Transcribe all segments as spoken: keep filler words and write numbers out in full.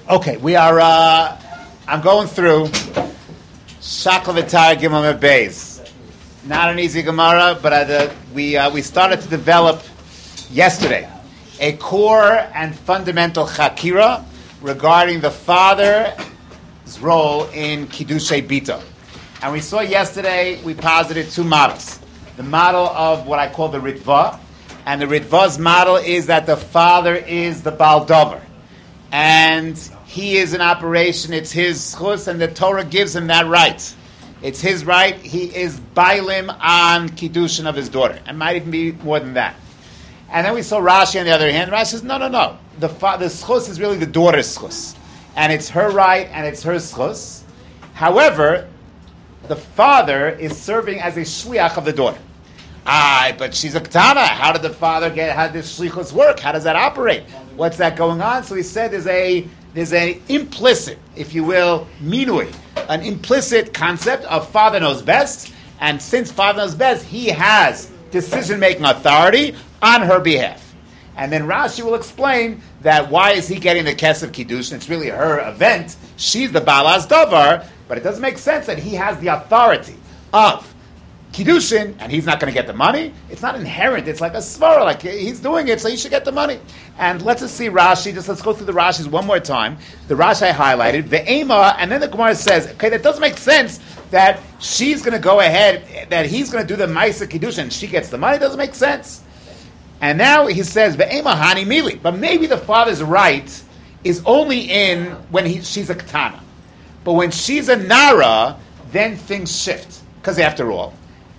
Okay, we are. Uh, I'm going through Shaklavitar Gimel Beis. Not an easy Gemara, but uh, the, we uh, we started to develop yesterday a core and fundamental chakira regarding the father's role in Kiddushay Bita. And we saw yesterday, we posited two models. The model of what I call the Ritva, and the Ritva's model is that the father is the Baal Dover. And he is in operation, it's his schus, and the Torah gives him that right. It's his right, he is bailim on Kiddushin of his daughter. It might even be more than that. And then we saw Rashi on the other hand. Rashi says, no, no, no. The fa- the schus is really the daughter's schus. And it's her right, and it's her schus. However, the father is serving as a shliach of the daughter. Ah, but she's a ketana. How did the father get, how did this shlichus work? How does that operate? What's that going on? So he said there's a there's a implicit, if you will, minui, an implicit concept of father knows best, and since father knows best, he has decision-making authority on her behalf. And then Rashi will explain that why is he getting the kesef kiddushin? It's really her event. She's the balas davar, but it doesn't make sense that he has the authority of kiddushin, and he's not going to get the money. It's not inherent. It's like a svara, like he's doing it, so he should get the money. And let's just see Rashi. Just let's go through the Rashis one more time. The Rashi I highlighted, the Ema, and then the Gemara says, okay, that doesn't make sense that she's going to go ahead, that he's going to do the ma'isa kiddushin, and she gets the money. It doesn't make sense. And now he says, the Ema hani mili, but maybe the father's right is only in when he, she's a ketana. But when she's a nara, then things shift. Because after all,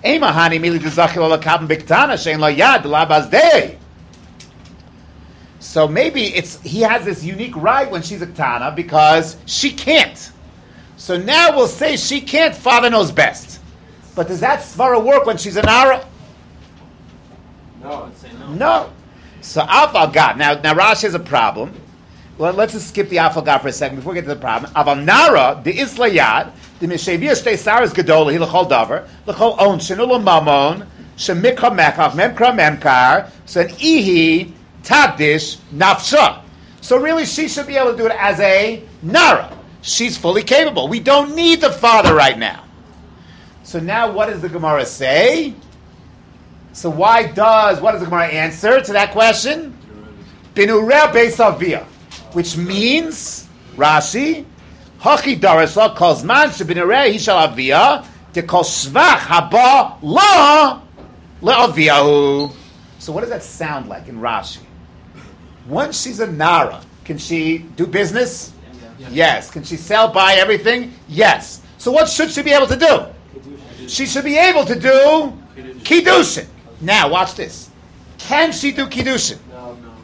so maybe it's he has this unique right when she's a ketana because she can't. So now we'll say she can't, father knows best. But does that svara work when she's a nara? No, I'd say no. No. So Afal Gad. Now, now Rashi has a problem. Well, let's just skip the Afal Gad for a second before we get to the problem. Aval Nara, the Islayad, the Mishavia Shtei Saras Gedola, he l'chol davar, l'chol on, shenul mamon, shemikra mekav, memkra memkar, so an ihi tagdish nafsha. So really, she should be able to do it as a Nara. She's fully capable. We don't need the father right now. So now what does the Gemara say? So why does, what does the Gemara answer to that question? Binureh beisavia, which means, Rashi, Hachi darasla calls man shebinureh he shall avia, de kol shvach haba la le'aviahu. So what does that sound like in Rashi? Once she's a nara, can she do business? Yeah. Yes. Can she sell, buy everything? Yes. So what should she be able to do? She should be able to do kiddushin. Now, watch this. Can she do kiddushin? No, no.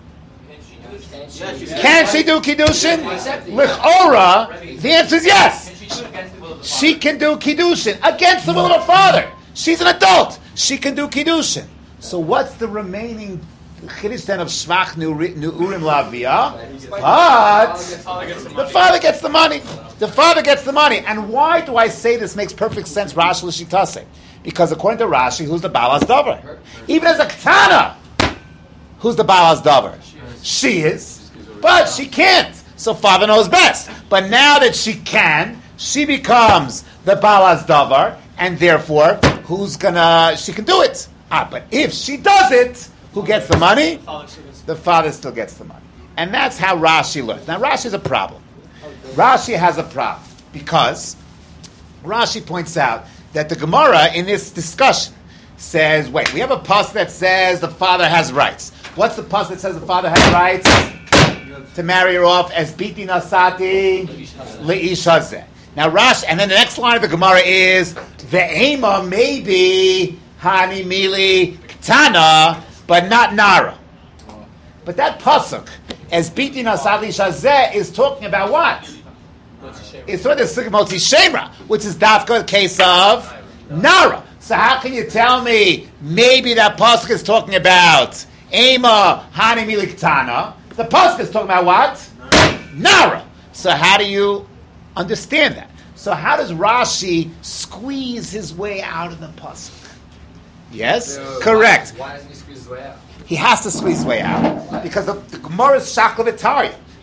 Can she do kiddushin? L'chora, the answer is yes. She can do kiddushin against the will of her father. She's an adult. She can do kiddushin. So what's the remaining chiddush then of shvach nu'urim lavia? But the father gets the money. The father gets the money. And why do I say this makes perfect sense, Rashi l'shitase? Because according to Rashi, who's the balas davar? Even as a ketana, who's the balas davar? She is, but she can't. So father knows best. But now that she can, she becomes the balas davar, and therefore, who's gonna? She can do it. Ah, but if she does it, who gets the money? The father still gets the money, and that's how Rashi learns. Now Rashi has a problem. Rashi has a problem because Rashi points out that the Gemara in this discussion says, wait, we have a pasuk that says the father has rights. What's the pasuk that says the father has rights? To marry her off as biti nasati leishazeh. Now Rashi, and then the next line of the Gemara is ve'ema maybe hani mili ktana, but not nara. But that pasuk as biti nasati leishazeh is talking about what? It's sort of the Motzi Shemra, which is Dafka, case of Nara. So how can you tell me maybe that pasuk is talking about Ema Hani Miliktana? The pasuk is talking about what? Nara. So how do you understand that? So how does Rashi squeeze his way out of the pasuk? Yes, so correct. Why, why doesn't he squeeze his way out? He has to squeeze his way out because the, the Gemara is Shaklavitaria.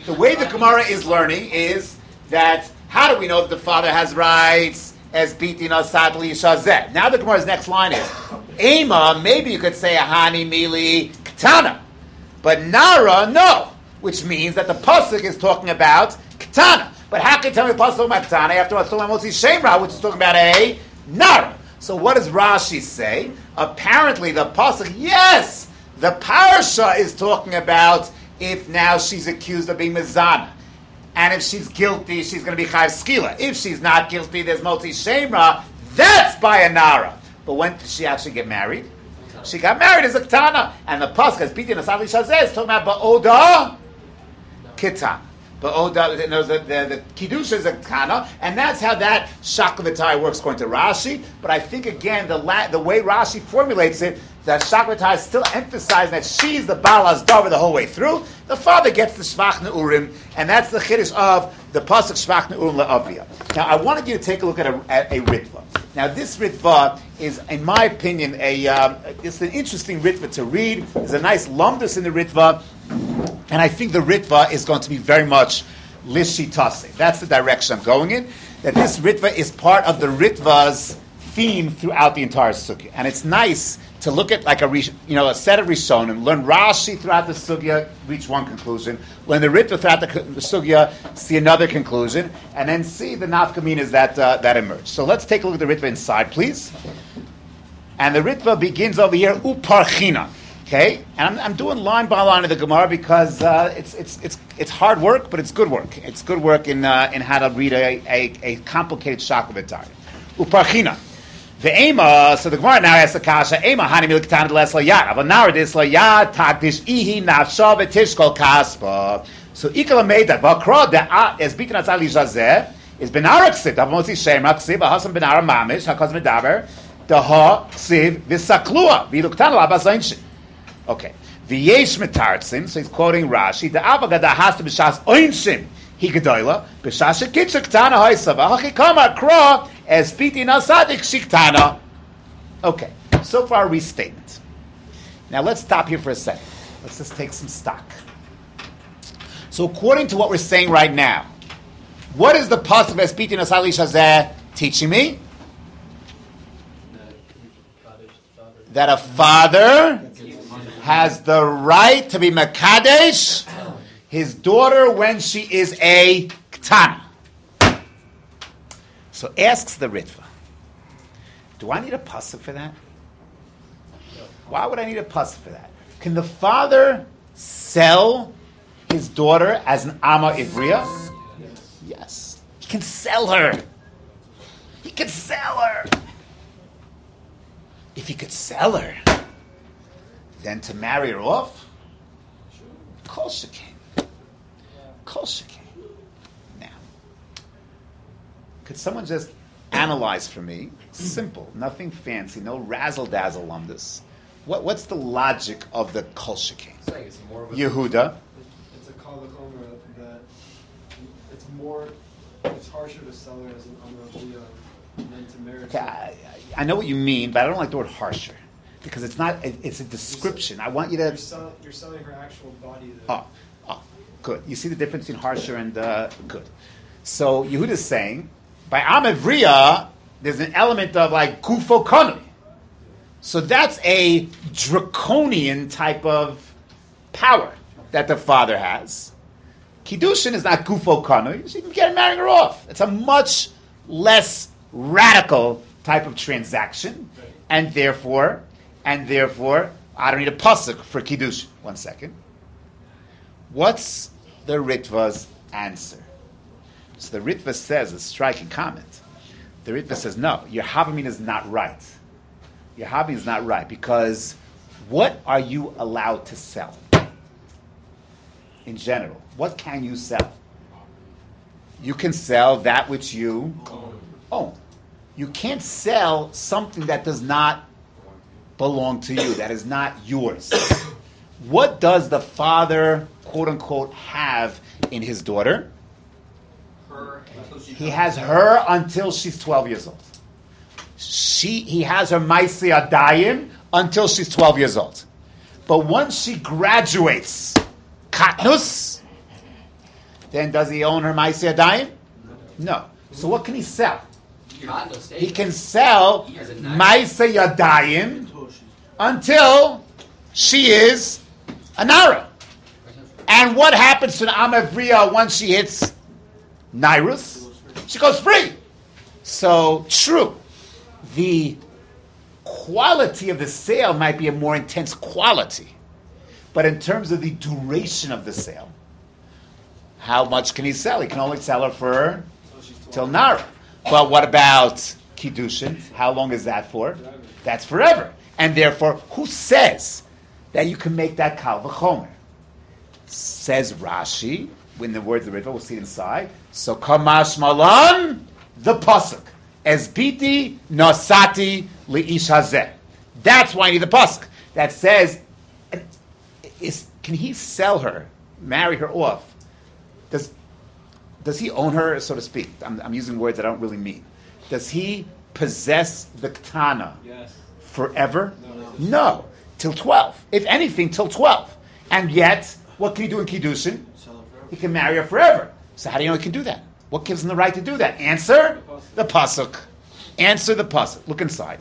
the way the Gemara is learning is that how do we know that the father has rights as bitin asad lishazeh? Now the Gemara's next line is Ema. Maybe you could say ahani mili katana, but nara no, which means that the pasuk is talking about katana. But how can you tell me the pasuk about katana after it's talking about motzi shemra, which is talking about a nara? So what does Rashi say? Apparently the pasuk, yes, the parsha is talking about if now she's accused of being mezana. And if she's guilty, she's going to be chayav skila. If she's not guilty, there's motzi shemra. That's by a nara. But when did she actually get married? She got married as a ketana. And the pasuk, as Piti Nasali Shazeh, is talking about ba'oda ketana. Ba'oda, you know, the, the, the kiddush is a ketana. And that's how that shakavatai works according to Rashi. But I think, again, the la- the way Rashi formulates it, that shakavatai is still emphasizing that she's the Baal Azdavar the whole way through. The father gets the Shvach Ne'urim, and that's the chiddush of the pasuk Shvach Ne'urim Le'avia. Now, I wanted you to take a look at a, at a ritva. Now, this ritva is, in my opinion, a um, it's an interesting ritva to read. There's a nice lumdus in the ritva, and I think the ritva is going to be very much lishitase. That's the direction I'm going in. That this ritva is part of the ritva's theme throughout the entire sugya, and it's nice to look at like a you know a set of Rishonim, learn Rashi throughout the sugya, reach one conclusion, learn the Ritva throughout the, the sugya, see another conclusion, and then see the nafkaminas that uh, that emerge. So let's take a look at the Ritva inside, please. And the Ritva begins over here, uparchina. Okay, and I'm, I'm doing line by line of the Gemara because uh, it's it's it's it's hard work, but it's good work. It's good work in uh, in how to read a a, a complicated shakavatar. Uparchina. The Ema, so the Gemara now asks the Kasha, Ema hani miliktan les layad. Aval naradis layad takdish ihi nafsha v'tishkol kaspa. So ikala made that vakra da es bitin atzal lishazeh is benarak ksiv. Aval motzi shem ksiv ahasam benara mamish hakaz medaber daha ksiv v'saklua v'iluktan labazayin. Okay. V'yesh metartzim. So he's quoting Rashi. The avagada has to b'shas oinshim. He gedoyla b'shas shekitzer ktana hoysa v'hachikama kra as piti nasadik shiktana. Okay, so far restatement. Now let's stop here for a second. Let's just take some stock. So according to what we're saying right now, what is the pasuk as piti nasali shazeh teaching me? That a father has the right to be makadesh his daughter when she is a ktana. So asks the Ritva, do I need a pasuk for that? Why would I need a pasuk for that? Can the father sell his daughter as an ama ivriya? Yes. Yes. He can sell her. He can sell her. If he could sell her, then to marry her off, kol shekain. Kol shekain. Could someone just analyze for me? Simple, nothing fancy, no razzle-dazzle on this. What, what's the logic of the kol shekain? Yehuda. It's a kol v'chomer that it's more, it's harsher to sell her as an amar than to marry. Okay, I, I know what you mean, but I don't like the word harsher because it's not. It, it's a description. I want you to. You're, sell, you're selling her actual body. There. Oh, oh, good. You see the difference between harsher and uh, good. So Yehuda is saying. By Amavriya, there's an element of like kufo kanui. So that's a draconian type of power that the father has. Kiddushin is not kufo kanui, so you can get marrying her off. It's a much less radical type of transaction, and therefore, and therefore, I don't need a pasuk for kiddushin. One second. What's the Ritva's answer? So the Ritva says a striking comment. The Ritva says, no, your Havamina is not right. Your Havamina is not right because what are you allowed to sell? In general, what can you sell? You can sell that which you own. You can't sell something that does not belong to you, that is not yours. What does the father, quote unquote, have in his daughter? He has her until she's twelve years old. She, he has her Maisi Adayim until she's twelve years old. But once she graduates Katnus, then does he own her Ma'aseh Yadayim? No. So what can he sell? He can sell Ma'aseh Yadayim until she is a Nara. And what happens to an Amavriya once she hits Nairus? She goes free. So, true. The quality of the sale might be a more intense quality. But in terms of the duration of the sale, how much can he sell? He can only sell her for till Nara. But what about Kiddushin? How long is that for? That's forever. And therefore, who says that you can make that Kal V'chomer? Says Rashi, when the words of the Ritva, we'll see it inside. So Kamash Malan, the Pasuk. As Biti Nosati Li'ish Hazeh. That's why I need the Pasuk. That says, is, can he sell her, marry her off? Does does he own her, so to speak? I'm, I'm using words I don't really mean. Does he possess the Ketana Yes. forever? No, no. No. Till twelve. If anything, till twelve. And yet, what can he do in Kiddushin? Sell it forever. He can marry her forever. So how do you know he can do that? What gives him the right to do that? Answer the pasuk. Answer the pasuk. Look inside.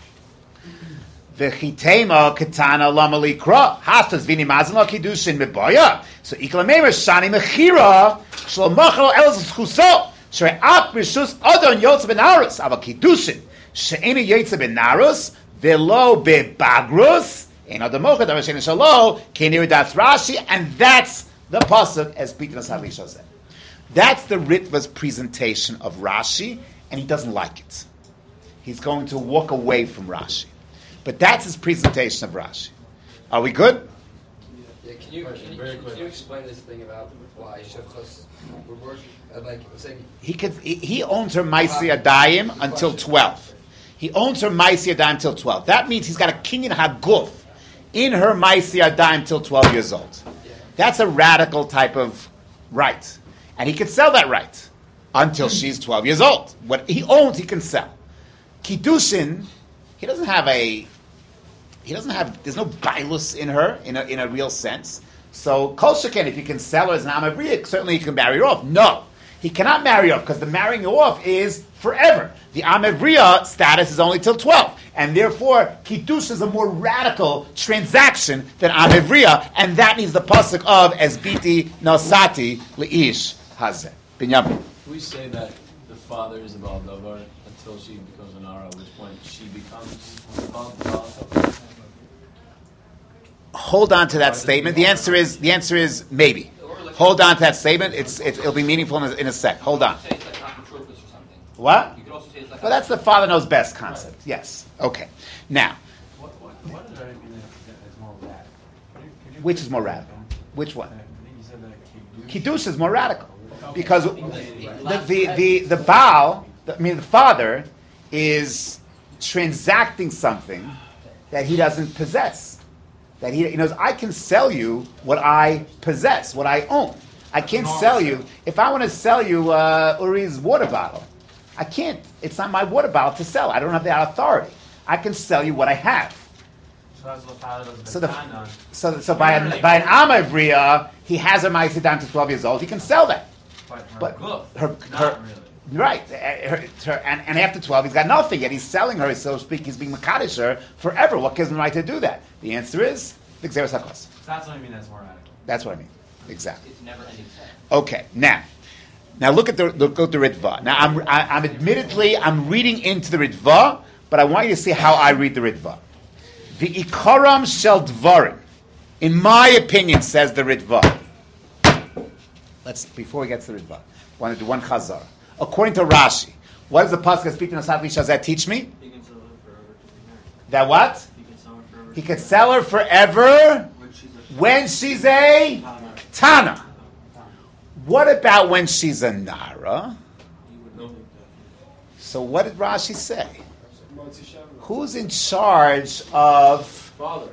V'chitema ketana lama likra hastas vini mazon la kiddushin mebaya. So ikla meimer shani mechira shlo machal elz chuso she'ak b'shus adon yotze benaros ava kiddushin she'ena yotze benaros velo bebagrus ein adam mochad ava she'ena shalo kenir das Rashi, and that's the pasuk as Bita Nosati Li'ish Hazeh. That's the Ritva's presentation of Rashi, and he doesn't like it. He's going to walk away from Rashi. But that's his presentation of Rashi. Are we good? Yeah, can you, can you, can you explain this thing about why Shevchos would work? Uh, like, saying He could. He, he owns her Ma'aseh Yadayim until twelve. He owns her Ma'aseh Yadayim until twelve. That means he's got a kinyan haguf in her Ma'aseh Yadayim till twelve years old. That's a radical type of right. And he can sell that right until she's twelve years old. What he owns, he can sell. Kiddushin, he doesn't have a, he doesn't have, there's no bailus in her, in a, in a real sense. So, Kol Sheken, if he can sell her as an Amavriya, certainly he can marry her off. No, he cannot marry her off, because the marrying her off is forever. The Amavriya status is only till twelve. And therefore, Kiddush is a more radical transaction than Amavriya, and that needs the pasuk of as Biti Nosati Li'ish Hazeh. Binyamin. We say that the father is about Davar until she becomes an Ara, at which point she becomes about Davar. Hold on to that statement. The answer is the answer is maybe. Hold on to that statement. It's, it's it'll be meaningful in a, in a sec. Hold on. What? Well, that's the father knows best concept. Yes. Okay. Now, What, what, what does that mean that it's more radical? Could you- could you which please is more break radical? down? Which one? I think you said that Kiddush. Kiddush is more radical because the the the, the Baal, the, I mean the father, is transacting something that he doesn't possess. That he, he knows, I can sell you what I possess, what I own. I can't sell you if I want to sell you uh, Uri's water bottle. I can't. It's not my water bottle to sell. I don't have that authority. I can sell you what I have. So that's what father does. So the Betana. so so by an by an Amavriya, he has a Ma'aseh down to twelve years old. He can sell that. But her But goof, her, not her really. right, uh, her, her, and, and after twelve, he's got nothing. Yet he's selling her, so to speak. He's being Makadish her forever. What gives him the right to do that? The answer is the Gzeres HaKos. So that's what I mean. That's more radical. That's what I mean. Exactly. It's never ending set. Okay, now, now look at the look at the Ritva. Now, I'm I, I'm admittedly I'm reading into the Ritva, but I want you to see how I read the Ritva. The Ikaram Shel Dvarim, in my opinion, says the Ritva. Let's before we get to the Ritva, I want to do one Chazar. According to Rashi, what does the pasuk speaking of Nosati Li'ish Hazeh teach me? He can sell her forever to be married. That what? He can sell her forever. He could sell her forever When she's a when she's a Tana. Tana. What about when she's a Nara? He would know that. So what did Rashi say? Motzi Shem. Who's in charge of Father.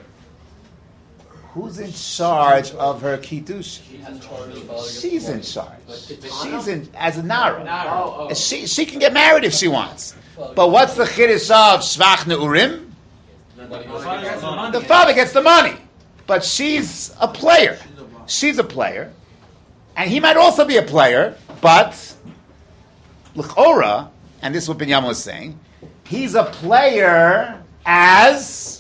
who's in charge of her kiddush? she has charge of all your She's in boys. charge. But She's in as a Nara. Oh, oh. She she can get married if she wants. But what's the chiddush of Shvach Neurim? The father gets the money, but she's a player. She's a player, And he might also be a player, but l'chora, and this is what Binyamin was saying, he's a player as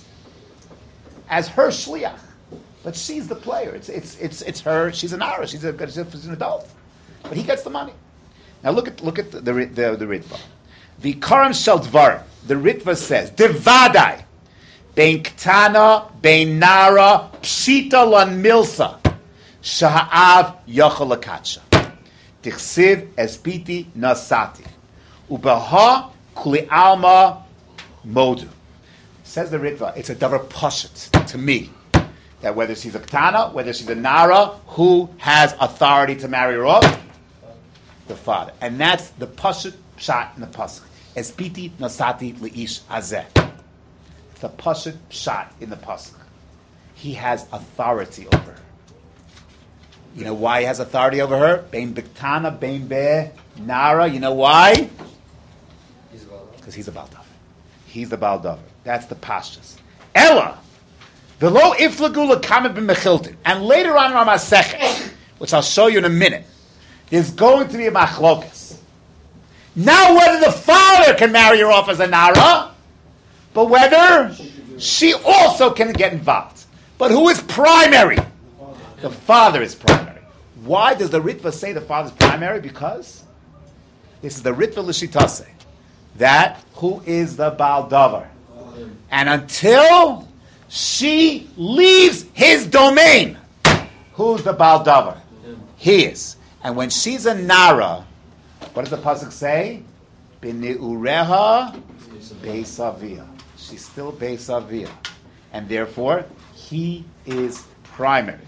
as her shliach, but she's the player. It's it's it's it's her. She's an ara. She's a she's an adult, but he gets the money. Now look at look at the the the, the Ritva. The Karam Shel Dvar. The Ritva says Devadai bein ktana bein nara pshita lan milsa shahaav yochel lakatsha tichsiv espiti nasati ubaha kuli alma modu. Says the Ritva, it's a davar pashut to me that whether she's a ktana, whether she's a nara, who has authority to marry her off? The father. And that's the pashut pshat in the pasuk. Espiti nasati leish hazeh. It's the pashut pshat in the pasuk. He has authority over her. You know why he has authority over her? Bein biktana, bein be nara. You know why? Because he's a Baal Davar. He's the Baal Davar. That's the pashtus. Ella, v'lo iflagu l'kamet b'mechiltin. And later on in our Masechet, which I'll show you in a minute, there's going to be a machlokas. Now whether the father can marry her off as a nara, but whether she also can get involved. But who is primary? The father is primary. Why does the Ritva say the father is primary? Because this is the Ritva l'shitase. That who is the Baal Davar. And until she leaves his domain, who's the Baal Davar? He is. And when she's a Nara, what does the pasuk say? B'neureha Beisavia. She's still Beisavia. And therefore, he is primary.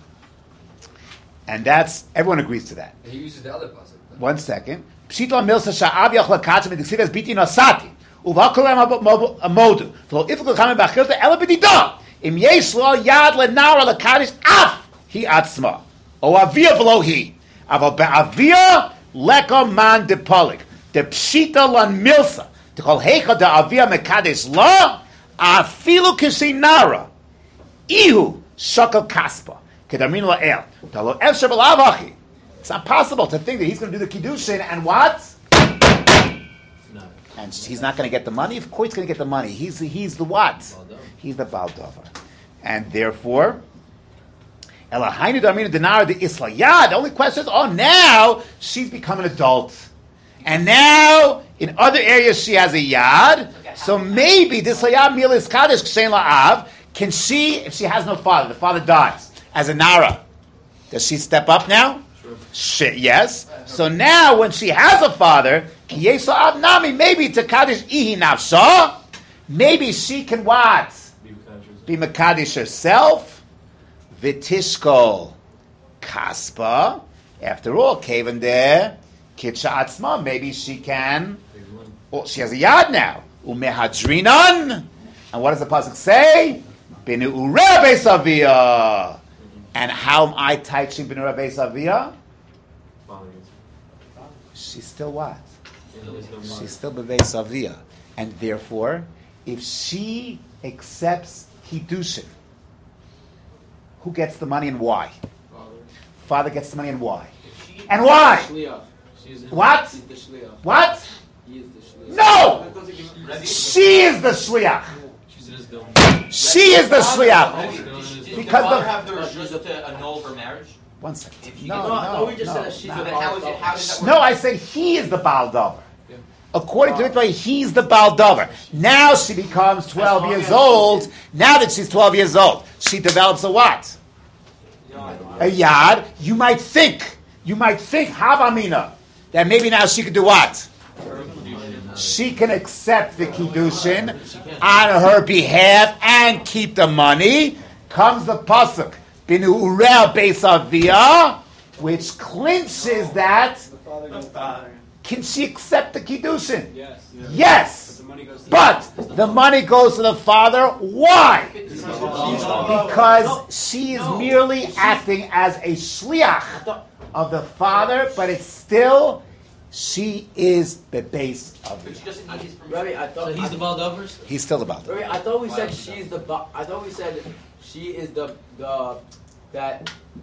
And that's, everyone agrees to that. He uses the other pasuk. One second. Pshita milsa sha'av yachla katzim ediksiv es biti nasati. Uvakolem amodu. V'lo ifukol kamen b'achilta ela b'dida. Im yesh lo yad lenara lekadish af hi atzma. O avia v'lo hi. Aval be'avia leka man depolik. De pshita lan milsa. T'kol heicha de avia mekadesh la. Afilu kisinara. Ihu shakal kaspa. Kedamin la'el. Talo efsher b'lavachi. It's not possible to think that he's going to do the kiddushin and what? No. And he's not going to get the money? Of course he's going to get the money. He's, he's the what? He's the Baal Davar. And therefore, Elahainu Darmina Dinara de Isla. Yeah, the only question is, oh, now she's become an adult. And now, in other areas, she has a yad. So maybe this Layad Milis Kadesh Kshen La'av, can she, if she has no father, the father dies, as a Nara, does she step up now? She, yes. So now, when she has a father, maybe to Kaddish Ihi Nafsha, maybe she can what? Be Makadish herself. Vitishkol Kaspa. After all, Kavan there, Kitcha Atzma, maybe she can. Well, she has a yad now. Umehadrinan. And what does the pasuk say? Binu Ure Beisavia. And how am I teaching Binu Ure Beisavia? She's still what? She's still Bevei Savia. And therefore, if she accepts Kiddushin, who gets the money and why? Father. Father gets the money and why? And why? What? What? No! She is the Shliach. She is the Shliach. Because the have the refusal to annul her marriage? One second. No, no, no, we just no, said she's no. How is it, how does that work? No, I said he is the Baal Davar. Yeah. According to Ritva, he's the Baal Davar. Now she becomes twelve years old. Now that she's twelve years old, she develops a what? A yad. You might think, you might think, Havamina, that maybe now she could do what? She can accept the Kiddushin on her behalf and keep the money. Comes the pasuk. Binu Urel Beisavia, which clinches that. Can she accept the Kiddushin? Yes. Yes. yes. But the money goes to the father. Why? Because she is merely acting as a shliach of the father, but it's still, she is the base of it. Rabbi, I thought so he's the Baal Davar? He's still the Baal Davar. Rabbi, I thought we said she's the. I thought we said she is the the that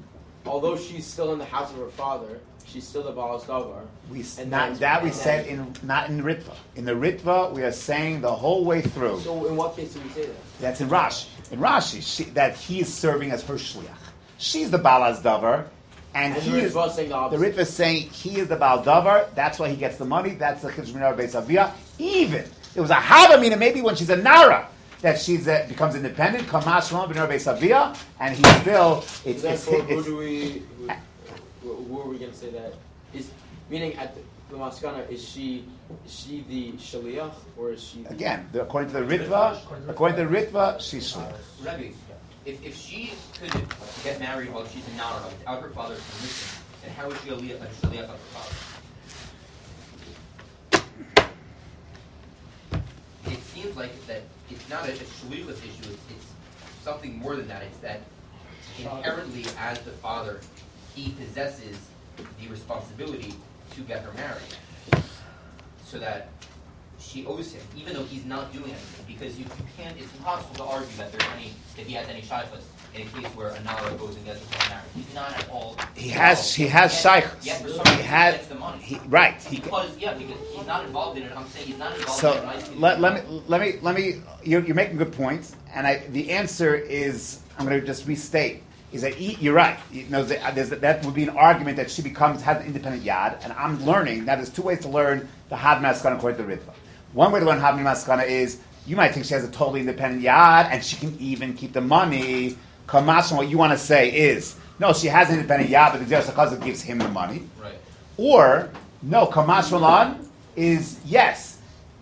although she's still in the house of her father, she's still the Baal Davar. We And not then- that we and said then- in not in Ritva. In the Ritva, we are saying the whole way through. So in what case do we say that? That's in Rashi. In Rashi, she, that he is serving as her shliach. She's the Baal Davar, and, And he the is Ritva is saying the the opposite. Ritva is saying he is the Baal Davar. That's why he gets the money. That's the Chiddush Beis Avia. Even it was a Havamina, maybe when she's a Nara, that she's uh, becomes independent. Kamash Shalom B'Ner Beis Avia, and he still it's So it's, therefore, it's, who do we? Who, who are we going to say that is? Meaning, at the, the Maskana, is she is she the shaliach or is she? The, again the, according to the Ritva. According to the Ritva, she's shliach. Rebbe, if, if she could get married while she's a Nara without her father's permission, then how is she a shaliach a shaliach of her father? It seems like that it's not a, a shalichus issue, it's, it's something more than that. It's that inherently, as the father, he possesses the responsibility to get her married. So that she owes him, even though he's not doing anything, because you, you can't, it's impossible to argue that there's any, that he has any shaykhus in a case where a Nara goes and gets herself married. He's not at all. He has he has Yet- shaykhus. Yet for some He reason he has gets the money. he, right. He, Because, yeah, because he's not involved in it. I'm saying he's not involved So in it. Nice let, let me let me let me you're, you're making good points, and I the answer is I'm going to just restate is that e- you're right. You know, there's, that would be an argument that she becomes has an independent yad, and I'm learning now. There's two ways to learn the had maskana according to Ritva. One way to learn had maskana is you might think she has a totally independent yad, and she can even keep the money. Kamash, what you want to say is no, she has an independent yad, but the Jewish Chazal gives him the money. Right. Or no, Kamash Malan is yes,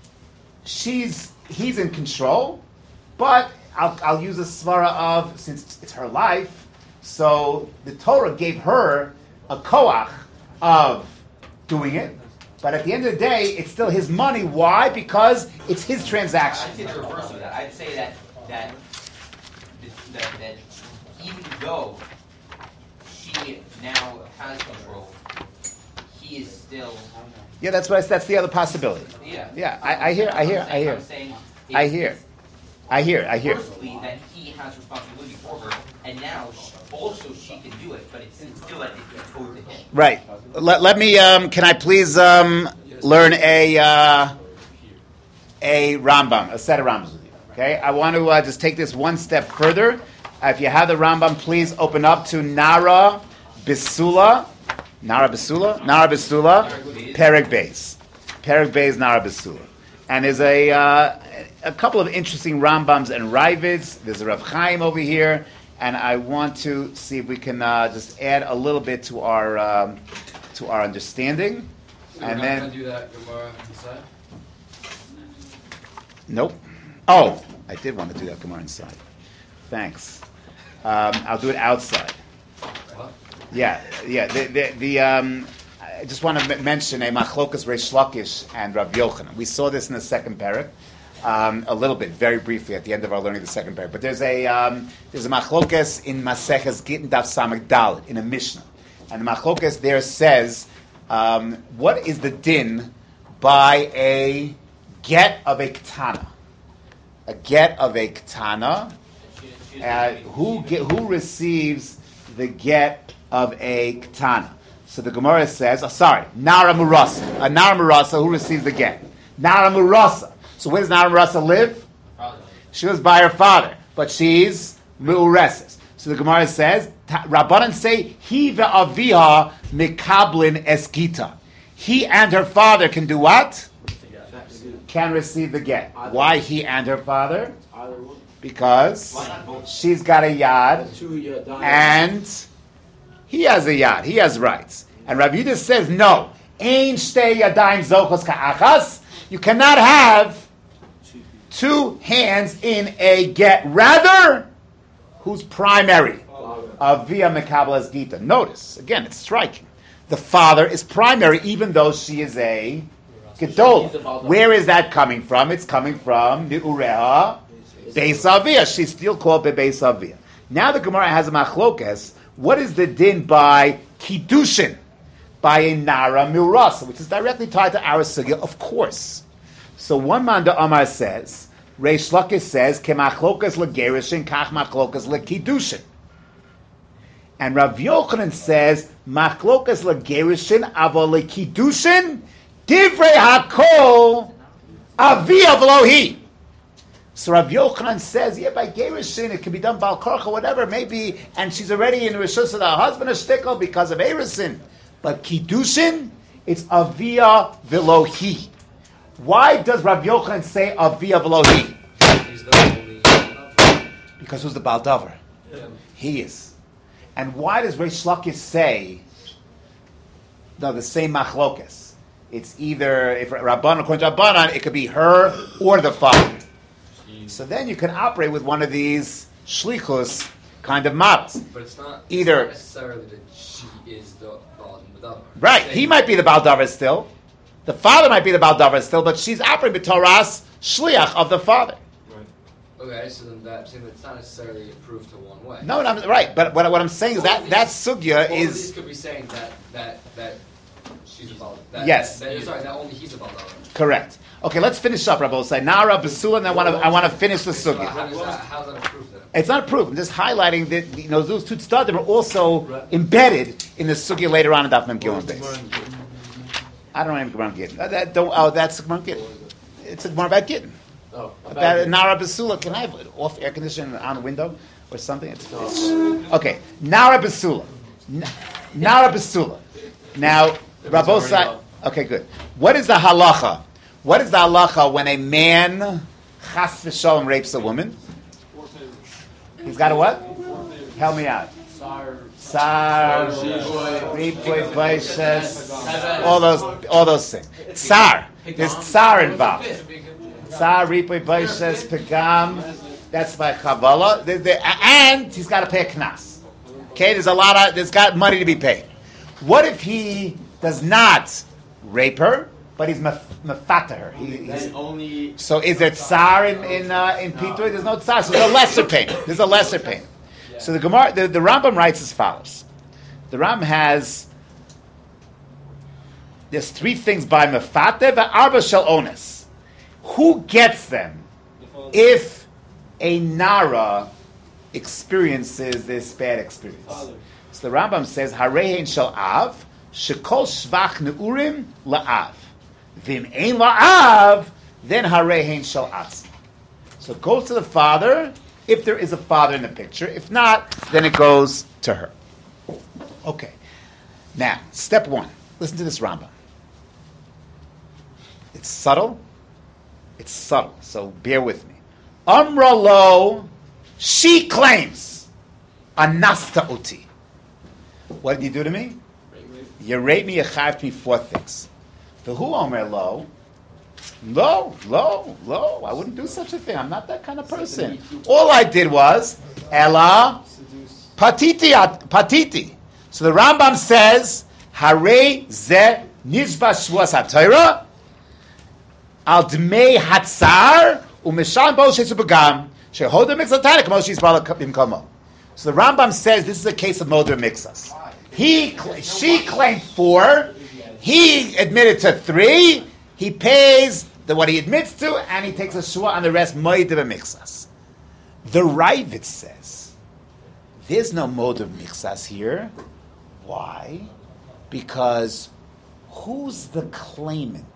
she's he's in control, but I'll, I'll use a svara of since it's her life, so the Torah gave her a koach of doing it, but at the end of the day, it's still his money. Why? Because it's his transaction. I'd say the reverse of that. I'd say that that that, that even though she now has control, he is still. Yeah, that's what I, that's the other possibility. Yeah. Yeah, I, I hear, I hear, I hear, I'm saying I hear, I hear, I hear. Firstly, that he has responsibility for her, and now she, also she can do it, but it's, it's still that it's owed to him. Right. Let, let me. Um, can I please um, learn a uh, a Rambam, a set of Rambams with you? Okay. I want to uh, just take this one step further. Uh, if you have the Rambam, please open up to Nara Bisula. Nara Bisula. Nara Bisula. Perek Beis. Perek Beis Nara Bisula. And there's a uh, a couple of interesting Rambams and Ravids. There's a Rav Chaim over here. And I want to see if we can uh, just add a little bit to our um, to our understanding, So and we're not then going to do that Gemara inside? nope. Oh, I did want to do that Gemara inside. Thanks. Um, I'll do it outside. What? Yeah, yeah. The the, the um, I just want to m- mention a machlokas Reish Lakish and Rav Yochanan. We saw this in the second parak. Um, a little bit, very briefly, at the end of our learning the second parak. But there's a um, there's a machlokas in Maseches Gittin Daf Samach Dalet in a Mishnah, and the machlokas there says, um, what is the din by a get of a ketana? A get of a ketana. Uh, who get, who receives the get of a ketana? So the Gemara says, oh, sorry, Nara Murasa. A Nara Murasa who receives the get? Nara Murasa. So where does Nara Murasa live? She was by her father, but she's Meureses. So the Gemara says, Rabbanan say, He ve'aviha mikablin eskita. He and her father can do what? Can receive the get. Why he and her father? Because she's got a yad and he has a yad. He has rights. And Rav Yudah says, no. Ein shtei yadayim zochos ka'achas. You cannot have two hands in a get. Rather, who's primary? Avia mekabel gita. Notice, again, it's striking. The father is primary, even though she is a gedola. Where is that coming from? It's coming from the ureha beis avia. She's still called beis avia. Now the Gemara has a machlokes. What is the din by kiddushin? By a nara mirasa, which is directly tied to our sugya, of course. So one man the Amar says, Reish Lakish says, "Kemachlokas legerushin, kach machlokas lekidushin." And Rav Yochanan says, Machlokas legerushin avol lekidushin divrei hakol avia v'lohi. So Rav Yochanan says, yeah, by gerushin it can be done bal korcha, whatever, maybe, and she's already in rishus of the husband or shtickle because of erusin. But kidushin, it's avia v'lohi. Why does Rav Yochanan say avia v'lohi? He's the only. Because who's the Baal Davar? Yeah. He is. And why does Reish Lakish say, no, the same machlokas? It's either, if Rabban, according to Rabbanan, it could be her or the father. So then you can operate with one of these shlichus kind of models. But it's not, Either, it's not necessarily that she is the Baal Davar. right, he might be the Baal Davar still. The father might be the Baal Davar still, but she's operating with Torah's shliach of the father. Okay, so then that, so it's not necessarily approved to one way. No, no, right, but what, what I'm saying is All that these- that sugya All is... of these could be saying that that that she's a Baal. That, Yes. That, sorry, that only he's a Baal Davar. Correct. Okay, let's finish up, Rabbi Osai. Nara, Basula, and I want to I want to finish the So sugya. how, is that, how's that approved then? It's not proof. I'm just highlighting that you know those two tzadim are also embedded in the sugya later on in Daf Mem Gimel base. I don't know anything about Gittin. Uh, that, don't, oh, that's Gemara Gittin. It's more about Gittin. Oh, About Nara Basula. Can I have an off air conditioner on a window or something? It's, it's, okay, Nara Basula. N- Nara Basula. Now, Rabbi Osai. Okay, good. What is the halacha? What is the halacha when a man chas v'shalom rapes a woman? He's got a what? Help me out. Tsar, ripoy, baishes, all those, all those things. Tsar. There's tsar involved. Tsar, ripoy, baishes, pegam. That's by Kabbalah. The- the- And he's got to pay a knas. Okay, there's a lot of, there's got money to be paid. What if he does not rape her, but he's mef- mefata her? He, he's, Then only so is there tsar in in, uh, in Pitui? There's no tsar. So there's a lesser pain. There's a lesser pain. So the Gemara, the, the Rambam writes as follows. The Ram has there's three things by mefate v'arba shel ones. Who gets them if a nara experiences this bad experience? So the Rambam says harein shel av shekol shvach neurim la'av. Vim ein la'av, then harein shel atz. So it goes to the father, if there is a father in the picture. If not, then it goes to her. Okay. Now, step one. Listen to this Rambam. It's subtle. It's subtle, so bear with me. Amra lo, she claims, anasta uti. What did you do to me? You raped me, you chayved me four things. The who omer lo, lo, lo, lo, I wouldn't do such a thing. I'm not that kind of person. All I did was, ella, patiti, patiti. So the Rambam says, hare ze nizva shvuas ha-Torah, al dmei hatzar, umesham bo shesu begam, shehoda mixatana, kamo she's bala bimkomo. So the Rambam says this is a case of moder mixas. He, she claimed four. He admitted to three. He pays the what he admits to, and he takes a shua on the rest. Moeder mixas. The Ravid says there's no moder mixas here. Why? Because who's the claimant?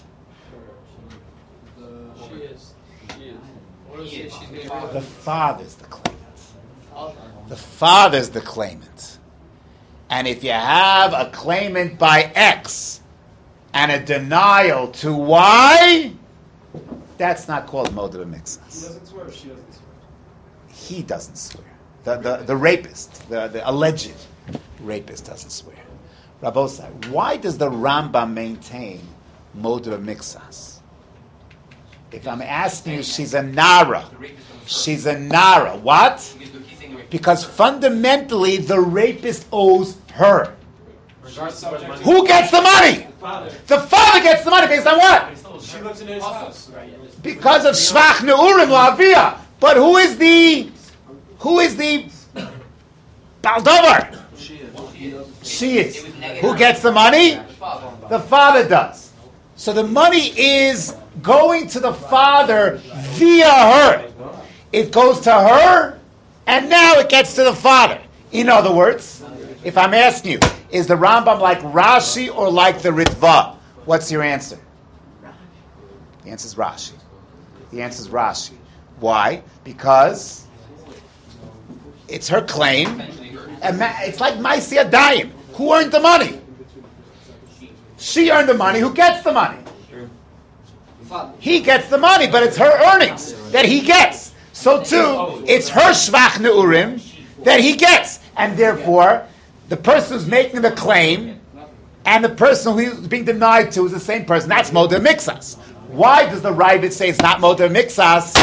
She is. She is. What is He it? is. She's The being The father's the claimant. The father's the claimant. And if you have a claimant by X and a denial to Y, that's not called moder He mixas. doesn't swear. She doesn't swear. He doesn't swear. The, the, the rapist, the, the alleged rapist doesn't swear. Rabosai, why does the Rambam maintain moder mixas? If I'm asking you, she's a nara. The rapist on the She's a nara. What? He's he's saying the rapist. Because fundamentally, the rapist owes her. Regardless of what Who gets the money? father. The father gets the money based on what? She lives in his house. Because of shvach neurim la'aviyah. But who is the who is the baldover? She is. She is. It was negative. Who gets the money? The father. The father does. So the money is going to the father via her. It goes to her, and now it gets to the father. In other words, if I'm asking you, is the Rambam like Rashi or like the Ritva? What's your answer? The answer is Rashi. The answer is Rashi. Why? Because it's her claim. And it's like Maisi Adayim. Who earned the money? She earned the money. Who gets the money? He gets the money, but it's her earnings that he gets. So too, it's her Shvach Neurim that he gets. And therefore, the person who's making the claim and the person who's being denied to is the same person. That's Moder Mixas. Why does the Ravid say it's not Moder Mixas?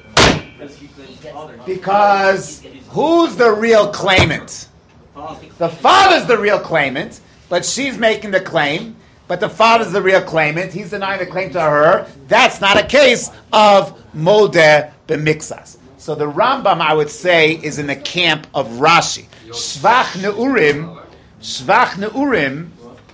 Because who's the real claimant? The father's the real claimant, but she's making the claim. But the father's the real claimant. He's denying the claim to her. That's not a case of Moder B'Mixas. So the Rambam, I would say, is in the camp of Rashi. Shvach Neurim, Shvach Neurim,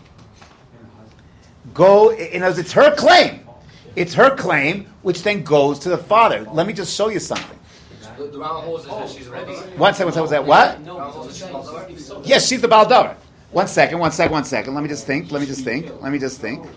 go, in other words, it's her claim. It's her claim, which then goes to the father. Let me just show you something. The, the Rambam holds is that she's already. One second, one second, what? What? Yes, she's the Baldavar. One second, one second, one second. Let me just think, let me just think, let me just think.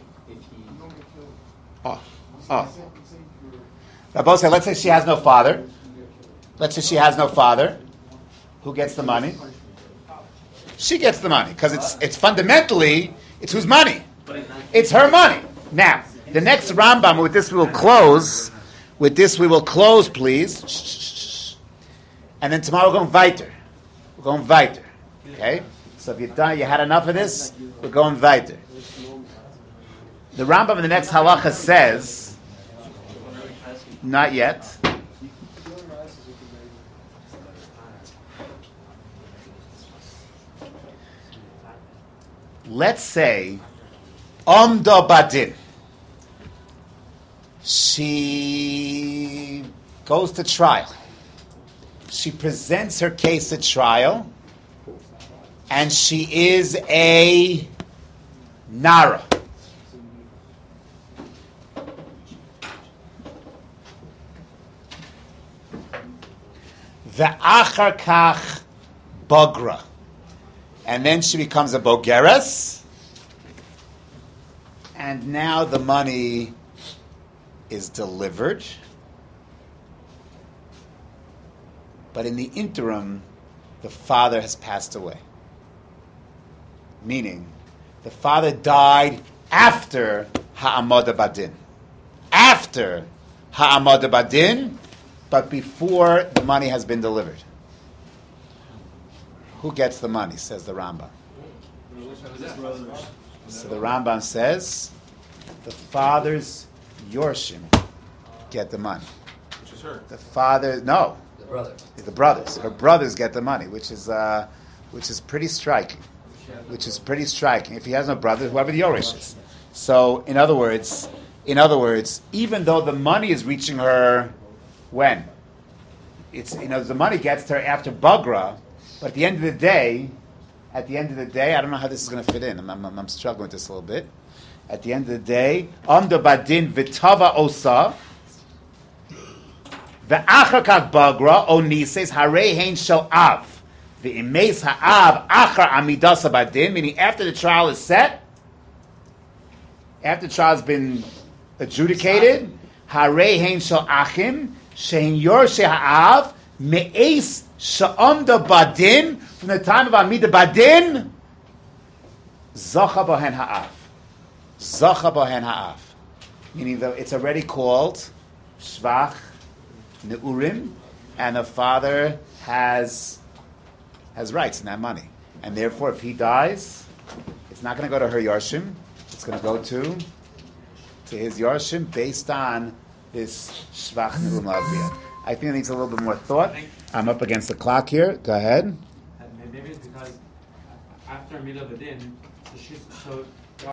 Oh, oh. Rabbi say, let's say she has no father. Let's say she has no father. Who gets the money? She gets the money, because it's it's fundamentally, it's whose money? It's her money. Now, the next Rambam, with this we will close. With this we will close, please. Shh, shh, shh. And then tomorrow we're going weiter. We're going weiter. Okay? So if you're done, you had enough of this, we're going weiter. The Rambam in the next halacha says, not yet. Let's say, Omdo Badin. She goes to trial. She presents her case at trial, and she is a Nara. Ve'achar kach Bagra. And then she becomes a Bogeres, and now the money is delivered. But in the interim, the father has passed away. Meaning, the father died after Ha'amada Badin. After Ha'amada Badin, but before the money has been delivered. Who gets the money, says the Rambam. So the Rambam says, the father's Yorshim get the money. Which is her. The father, no. The brothers. The brothers. Her brothers get the money, which is uh, which is pretty striking. Which is pretty striking. If he has no brothers, whoever the Yorish is. So, in other words, in other words, even though the money is reaching her, when? It's, you know, the money gets to her after Bagra, but at the end of the day, at the end of the day, I don't know how this is going to fit in. I'm, I'm, I'm struggling with this a little bit. At the end of the day, Amdo Badin Vitava Osa, Ve'achar kach Bagra, Onises, Harei Hein Shel Av, Ve'imes Ha'av, Achar Amidasa Badin, meaning after the trial is set, after the trial has been adjudicated, Harei Hein Shel Achim, Shein Yorshe Ha'av, Me'es Sha'amda Badin, from the time of Amida Badin, Zacha Bohen Ha'av. Zacha Bohen Ha'av. Meaning that it's already called Shvach Neurim, and the father has has rights in that money. And therefore, if he dies, it's not going to go to her Yarshim, it's going to go to to his Yarshim based on this Shvach Neurim Laviyah. I think it needs a little bit more thought. I'm up against the clock here. Go ahead. Maybe it's because after Milah Badin, so she's so